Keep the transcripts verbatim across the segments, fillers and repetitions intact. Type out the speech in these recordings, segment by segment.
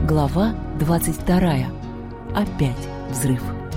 Глава двадцать вторая. Опять взрыв.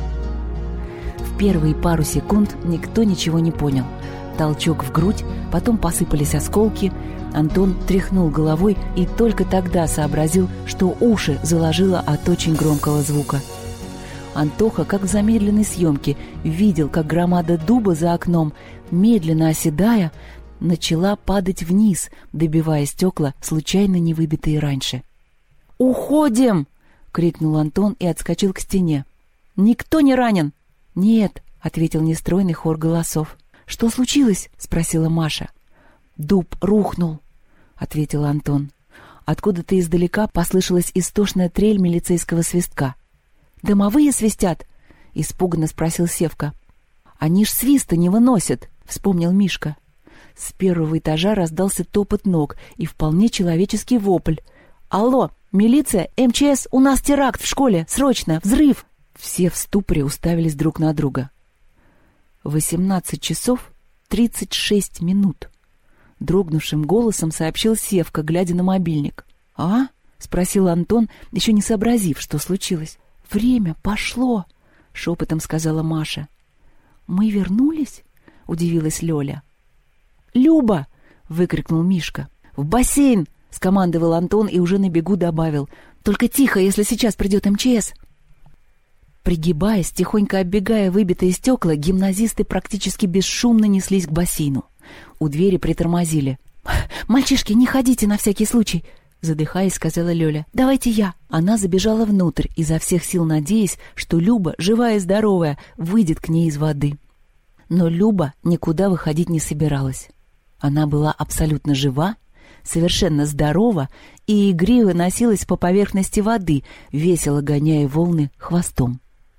В первые пару секунд никто ничего не понял. Толчок в грудь, потом посыпались осколки. Антон тряхнул головой и только тогда сообразил, что уши заложило от очень громкого звука. Антоха, как в замедленной съемке, видел, как громада дуба за окном, медленно оседая, начала падать вниз, добивая стекла, случайно не выбитые раньше. «Уходим!» — крикнул Антон и отскочил к стене. «Никто не ранен?» «Нет», — ответил нестройный хор голосов. «Что случилось?» — спросила Маша. «Дуб рухнул», — ответил Антон. Откуда-то издалека послышалась истошная трель милицейского свистка. «Домовые свистят?» — испуганно спросил Севка. «Они ж свиста не выносят», — вспомнил Мишка. С первого этажа раздался топот ног и вполне человеческий вопль. «Алло, милиция, эм че эс, у нас теракт в школе, срочно, взрыв!» Все в ступоре уставились друг на друга. «Восемнадцать часов тридцать шесть минут», — дрогнувшим голосом сообщил Севка, глядя на мобильник. «А?» — спросил Антон, еще не сообразив, что случилось. «Время пошло», — шепотом сказала Маша. «Мы вернулись?» — удивилась Лёля. «Люба!» — выкрикнул Мишка. «В бассейн!» — скомандовал Антон и уже на бегу добавил. «Только тихо, если сейчас придет эм че эс!» Пригибаясь, тихонько оббегая выбитые стекла, гимназисты практически бесшумно неслись к бассейну. У двери притормозили. «Мальчишки, не ходите на всякий случай!» — задыхаясь, сказала Лёля. «Давайте я!» Она забежала внутрь, изо всех сил надеясь, что Люба, живая и здоровая, выйдет к ней из воды. Но Люба никуда выходить не собиралась. Она была абсолютно жива, совершенно здорова и игриво носилась по поверхности воды, весело гоняя волны хвостом.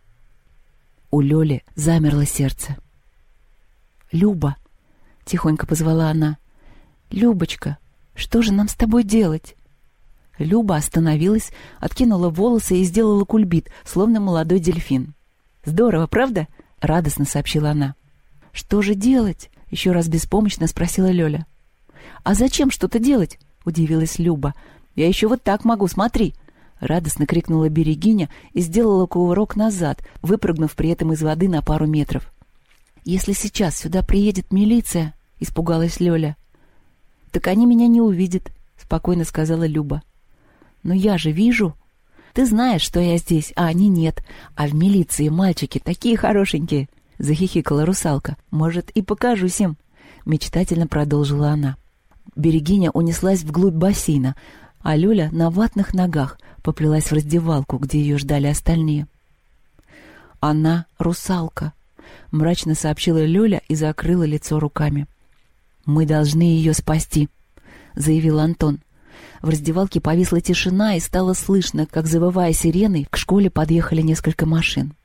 У Лёли замерло сердце. «Люба!» — тихонько позвала она. «Любочка, что же нам с тобой делать?» Люба остановилась, откинула волосы и сделала кульбит, словно молодой дельфин. «Здорово, правда?» — радостно сообщила она. «Что же делать?» — еще раз беспомощно спросила Лёля. «А зачем что-то делать?» — удивилась Люба. «Я еще вот так могу, смотри!» — радостно крикнула Берегиня и сделала кувырок назад, выпрыгнув при этом из воды на пару метров. «Если сейчас сюда приедет милиция», — испугалась Лёля. «Так они меня не увидят», — спокойно сказала Люба. «Но я же вижу. Ты знаешь, что я здесь, а они нет. А в милиции мальчики такие хорошенькие», — захихикала русалка. «Может, и покажусь им», — мечтательно продолжила она. Берегиня унеслась вглубь бассейна, а Лёля на ватных ногах поплелась в раздевалку, где ее ждали остальные. «Она русалка», — мрачно сообщила Лёля и закрыла лицо руками. «Мы должны ее спасти», — заявил Антон. В раздевалке повисла тишина, и стало слышно, как, завывая сиреной, к школе подъехали несколько машин.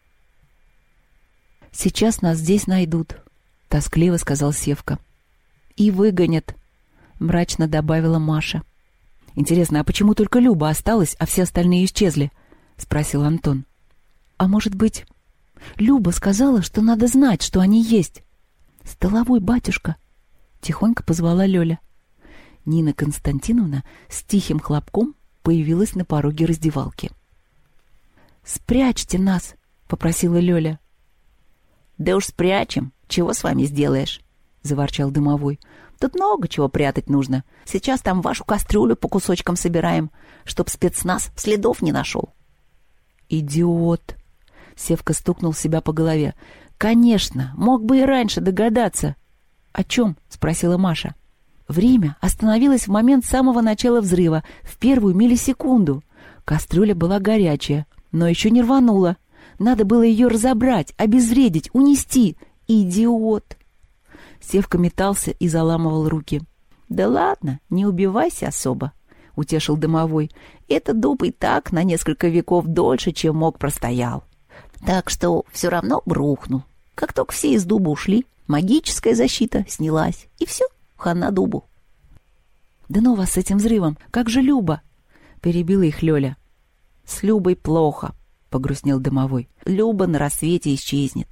«Сейчас нас здесь найдут», — тоскливо сказал Севка. «И выгонят», — мрачно добавила Маша. «Интересно, а почему только Люба осталась, а все остальные исчезли?» — спросил Антон. «А может быть, Люба сказала, что надо знать, что они есть?» «Столовой батюшка», — тихонько позвала Лёля. Нина Константиновна с тихим хлопком появилась на пороге раздевалки. «Спрячьте нас», — попросила Лёля. «Да уж спрячем. Чего с вами сделаешь?» — заворчал Дымовой. «Тут много чего прятать нужно. Сейчас там вашу кастрюлю по кусочкам собираем, чтоб спецназ следов не нашел». «Идиот!» — Севка стукнул себя по голове. «Конечно, мог бы и раньше догадаться». «О чем?» — спросила Маша. Время остановилось в момент самого начала взрыва, в первую миллисекунду. Кастрюля была горячая, но еще не рванула. Надо было ее разобрать, обезвредить, унести. Идиот! Севка метался и заламывал руки. «Да ладно, не убивайся особо», — утешил Дымовой. «Этот дуб и так на несколько веков дольше, чем мог, простоял. Так что все равно бы рухнул. Как только все из дуба ушли, магическая защита снялась, и все, хана дубу». «Да ну вас с этим взрывом! Как же Люба?» — перебила их Лёля. «С Любой плохо», — погрустнел Дымовой. «Люба на рассвете исчезнет».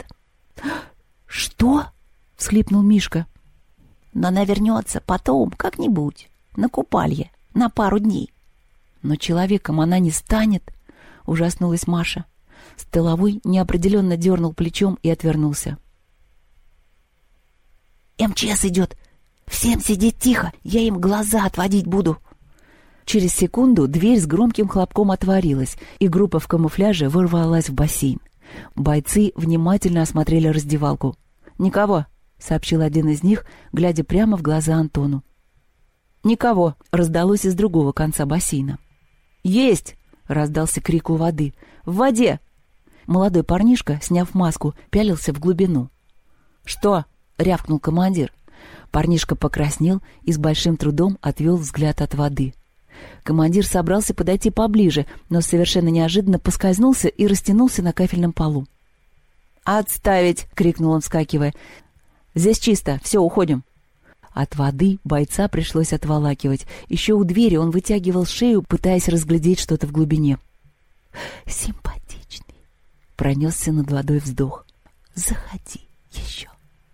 «Что?» — всхлипнул Мишка. «Но она вернется потом, как-нибудь, на купалье, на пару дней». Но человеком она не станет, ужаснулась Маша. Столовой неопределенно дернул плечом и отвернулся. эм че эс идет! Всем сидеть тихо, я им глаза отводить буду!» Через секунду дверь с громким хлопком отворилась, и группа в камуфляже ворвалась в бассейн. Бойцы внимательно осмотрели раздевалку. «Никого», — сообщил один из них, глядя прямо в глаза Антону. «Никого», — раздалось из другого конца бассейна. «Есть!» — раздался крик у воды. «В воде!» Молодой парнишка, сняв маску, пялился в глубину. «Что?» — рявкнул командир. Парнишка покраснел и с большим трудом отвел взгляд от воды. Командир собрался подойти поближе, но совершенно неожиданно поскользнулся и растянулся на кафельном полу. «Отставить!» — крикнул он, вскакивая. «Здесь чисто, все, уходим!» От воды бойца пришлось отволакивать. Еще у двери он вытягивал шею, пытаясь разглядеть что-то в глубине. «Симпатичный!» — пронесся над водой вздох. «Заходи еще!»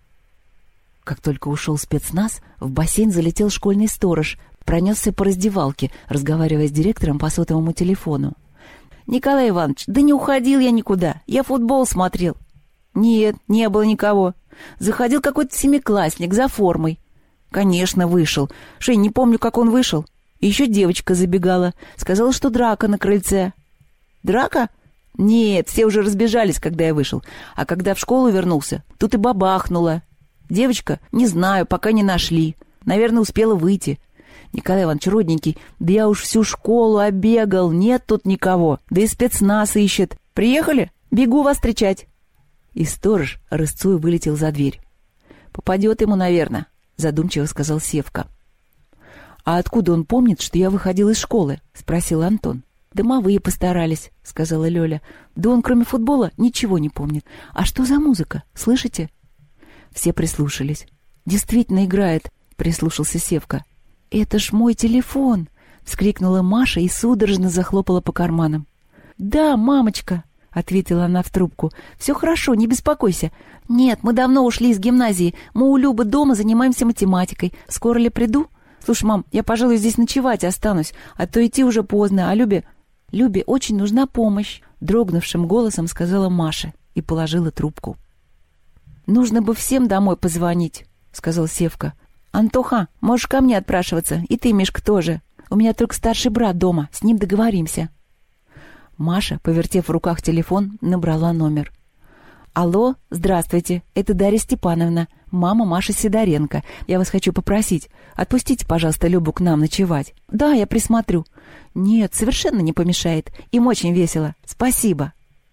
Как только ушел спецназ, в бассейн залетел школьный сторож, пронесся по раздевалке, разговаривая с директором по сотовому телефону. «Николай Иванович, да не уходил я никуда, я футбол смотрел». «Нет, не было никого. Заходил какой-то семиклассник за формой». «Конечно, вышел. Шей, не помню, как он вышел. И еще девочка забегала, сказала, что драка на крыльце». «Драка? Нет, все уже разбежались, когда я вышел. А когда в школу вернулся, тут и бабахнуло. Девочка? Не знаю, пока не нашли. Наверное, успела выйти. Николай Иванович, родненький, да я уж всю школу обегал, нет тут никого. Да и спецназ ищет. Приехали? Бегу вас встречать». И сторож рысцой вылетел за дверь. «Попадет ему, наверное», — задумчиво сказал Севка. «А откуда он помнит, что я выходил из школы?» — спросил Антон. «Домовые постарались», — сказала Лёля. «Да он, кроме футбола, ничего не помнит. А что за музыка? Слышите?» Все прислушались. «Действительно играет», — прислушался Севка. «Это ж мой телефон!» — вскрикнула Маша и судорожно захлопала по карманам. «Да, мамочка!» — ответила она в трубку. «Все хорошо, не беспокойся. Нет, мы давно ушли из гимназии. Мы у Любы дома занимаемся математикой. Скоро ли приду? Слушай, мам, я, пожалуй, здесь ночевать останусь, а то идти уже поздно, а Любе... Любе очень нужна помощь!» — дрогнувшим голосом сказала Маша и положила трубку. «Нужно бы всем домой позвонить», — сказал Севка. «Антоха, можешь ко мне отпрашиваться, и ты, Мишка, тоже. У меня только старший брат дома, с ним договоримся». Маша, повертев в руках телефон, набрала номер. «Алло, здравствуйте, это Дарья Степановна, мама Маши Сидоренко. Я вас хочу попросить, отпустите, пожалуйста, Любу к нам ночевать. Да, я присмотрю. Нет, совершенно не помешает, им очень весело. Спасибо».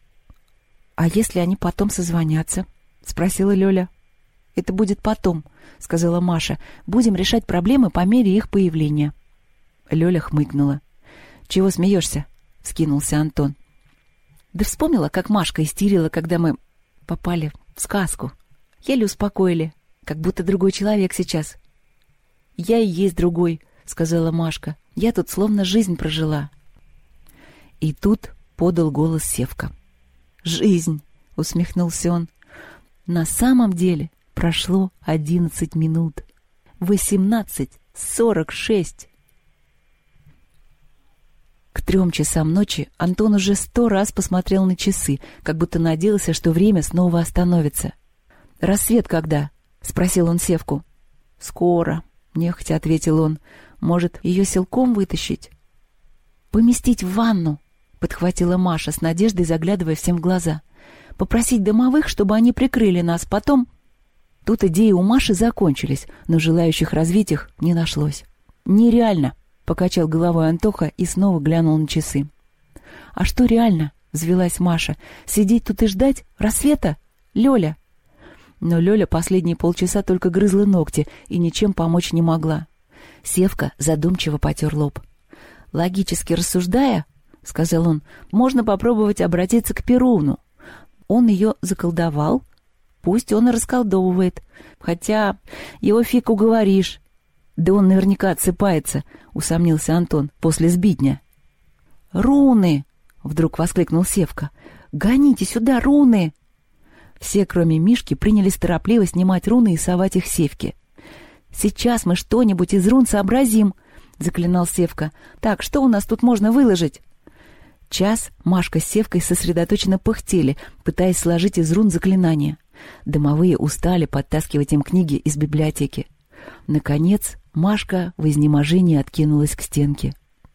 «А если они потом созвонятся?» — спросила Лёля. «Это будет потом», — сказала Маша. «Будем решать проблемы по мере их появления». Лёля хмыкнула. «Чего смеешься?» — вскинулся Антон. «Да вспомнила, как Машка истерила, когда мы попали в сказку. Еле успокоили, как будто другой человек сейчас». «Я и есть другой», — сказала Машка. «Я тут словно жизнь прожила». И тут подал голос Севка. «Жизнь!» — усмехнулся он. «На самом деле прошло одиннадцать минут. Восемнадцать сорок шесть». К трем часам ночи Антон уже сто раз посмотрел на часы, как будто надеялся, что время снова остановится. «Рассвет когда?» — спросил он Севку. «Скоро», — нехотя ответил он. «Может, ее силком вытащить?» «Поместить в ванну», — подхватила Маша с надеждой, заглядывая всем в глаза. «Попросить домовых, чтобы они прикрыли нас, потом...» Тут идеи у Маши закончились, но желающих развить их не нашлось. «Нереально», — покачал головой Антоха и снова глянул на часы. «А что реально?» — взвилась Маша. «Сидеть тут и ждать? Рассвета? Лёля?» Но Лёля последние полчаса только грызла ногти и ничем помочь не могла. Севка задумчиво потер лоб. «Логически рассуждая, — сказал он, — можно попробовать обратиться к Перуну. Он ее заколдовал, пусть он и расколдовывает. Хотя его фиг уговоришь». «Да он наверняка отсыпается», — усомнился Антон, — «после сбитня». «Руны!» — вдруг воскликнул Севка. «Гоните сюда руны!» Все, кроме Мишки, принялись торопливо снимать руны и совать их Севке. «Сейчас мы что-нибудь из рун сообразим», — заклинал Севка. «Так, что у нас тут можно выложить?» Час Машка с Севкой сосредоточенно пыхтели, пытаясь сложить из рун заклинания. Домовые устали подтаскивать им книги из библиотеки. Наконец Машка в изнеможении откинулась к стенке.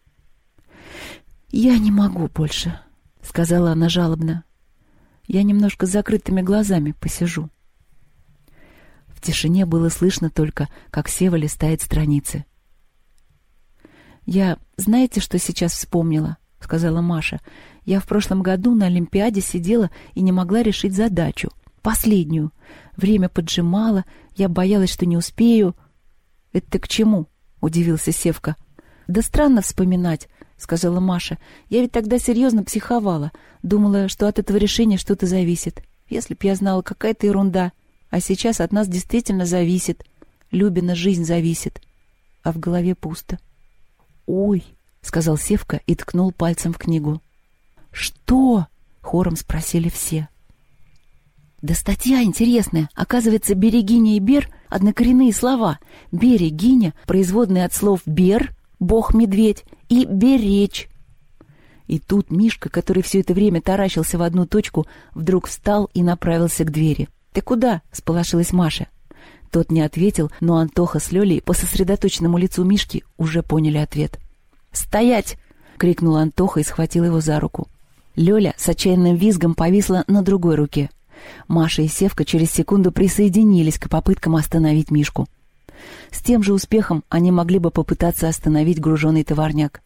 «Я не могу больше», — сказала она жалобно. «Я немножко с закрытыми глазами посижу». В тишине было слышно только, как Сева листает страницы. «Я, знаете, что сейчас вспомнила?» — сказала Маша. «Я в прошлом году на Олимпиаде сидела и не могла решить задачу. Последнюю. Время поджимало, я боялась, что не успею». «Это ты к чему?» — удивился Севка. «Да странно вспоминать», — сказала Маша. «Я ведь тогда серьезно психовала. Думала, что от этого решения что-то зависит. Если б я знала, какая-то ерунда. А сейчас от нас действительно зависит. Любина жизнь зависит. А в голове пусто». «Ой», — сказал Севка и ткнул пальцем в книгу. «Что?» — хором спросили все. «Да статья интересная. Оказывается, берегиня и бер — однокоренные слова. Берегиня — производные от слов бер, бог-медведь, и беречь». И тут Мишка, который все это время таращился в одну точку, вдруг встал и направился к двери. «Ты куда?» — сполошилась Маша. Тот не ответил, но Антоха с Лёлей по сосредоточенному лицу Мишки уже поняли ответ. «Стоять!» — крикнул Антоха и схватил его за руку. Лёля с отчаянным визгом повисла на другой руке. Маша и Севка через секунду присоединились к попыткам остановить Мишку. С тем же успехом они могли бы попытаться остановить груженный товарняк.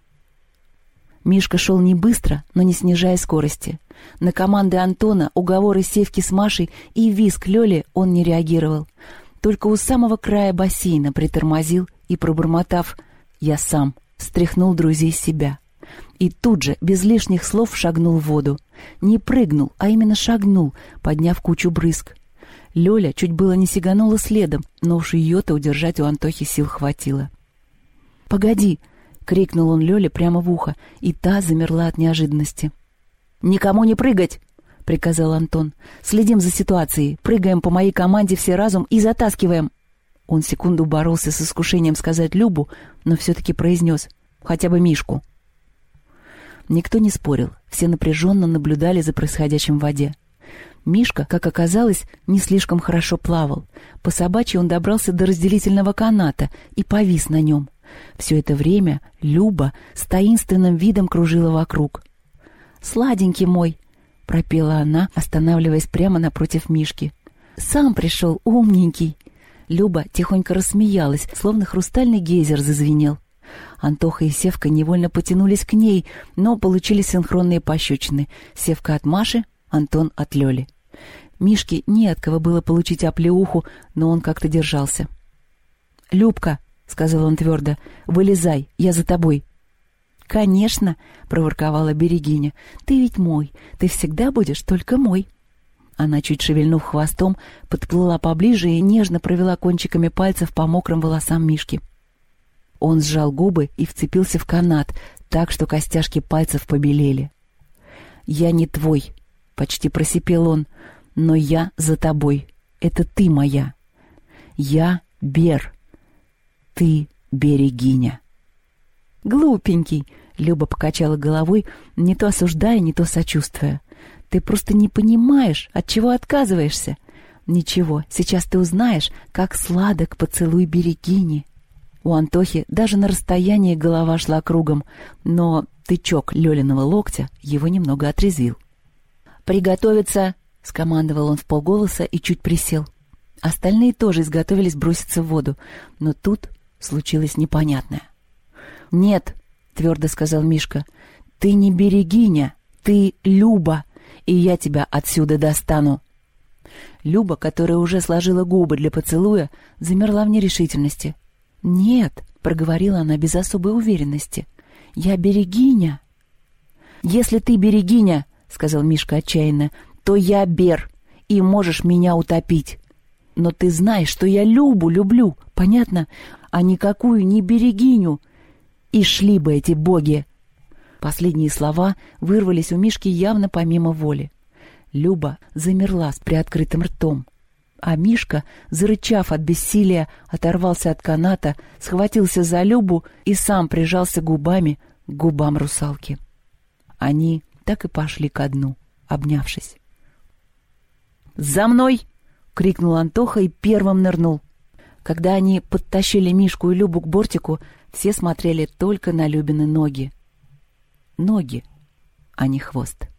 Мишка шел не быстро, но не снижая скорости. На команды Антона, уговоры Севки с Машей и визг Лёли он не реагировал. Только у самого края бассейна притормозил и, пробормотав «я сам», стряхнул друзей с себя. И тут же, без лишних слов, шагнул в воду. Не прыгнул, а именно шагнул, подняв кучу брызг. Лёля чуть было не сиганула следом, но уж её-то удержать у Антохи сил хватило. «Погоди!» — крикнул он Лёле прямо в ухо, и та замерла от неожиданности. «Никому не прыгать!» — приказал Антон. «Следим за ситуацией, прыгаем по моей команде все разом и затаскиваем!» Он секунду боролся с искушением сказать Любу, но все-таки произнес «хотя бы Мишку». Никто не спорил, все напряженно наблюдали за происходящим в воде. Мишка, как оказалось, не слишком хорошо плавал. По собачьи он добрался до разделительного каната и повис на нем. Все это время Люба с таинственным видом кружила вокруг. «Сладенький мой!» — пропела она, останавливаясь прямо напротив Мишки. «Сам пришел, умненький!» Люба тихонько рассмеялась, словно хрустальный гейзер зазвенел. Антоха и Севка невольно потянулись к ней, но получили синхронные пощечины. Севка от Маши, Антон от Лёли. Мишке не от кого было получить оплеуху, но он как-то держался. «Любка», — сказал он твердо, — «вылезай, я за тобой». «Конечно», — проворковала Берегиня, — «ты ведь мой, ты всегда будешь только мой». Она, чуть шевельнув хвостом, подплыла поближе и нежно провела кончиками пальцев по мокрым волосам Мишки. Он сжал губы и вцепился в канат, так что костяшки пальцев побелели. «Я не твой», — почти просипел он, — «но я за тобой. Это ты моя. Я Бер. Ты Берегиня». «Глупенький», — Люба покачала головой, не то осуждая, не то сочувствуя. «Ты просто не понимаешь, от чего отказываешься. Ничего, сейчас ты узнаешь, как сладок поцелуй Берегини». У Антохи даже на расстоянии голова шла кругом, но тычок Лёлиного локтя его немного отрезвил. «Приготовиться!» — скомандовал он вполголоса и чуть присел. Остальные тоже изготовились броситься в воду, но тут случилось непонятное. «Нет!» — твердо сказал Мишка. «Ты не Берегиня, ты Люба, и я тебя отсюда достану». Люба, которая уже сложила губы для поцелуя, замерла в нерешительности. «Нет», — проговорила она без особой уверенности, — «я Берегиня». «Если ты Берегиня, — сказал Мишка отчаянно, — то я Бер, и можешь меня утопить. Но ты знаешь, что я Любу люблю, понятно? А никакую не Берегиню. И шли бы эти боги!» Последние слова вырвались у Мишки явно помимо воли. Люба замерла с приоткрытым ртом. А Мишка, зарычав от бессилия, оторвался от каната, схватился за Любу и сам прижался губами к губам русалки. Они так и пошли ко дну, обнявшись. «За мной!» — крикнул Антоха и первым нырнул. Когда они подтащили Мишку и Любу к бортику, все смотрели только на Любины ноги. Ноги, а не хвост.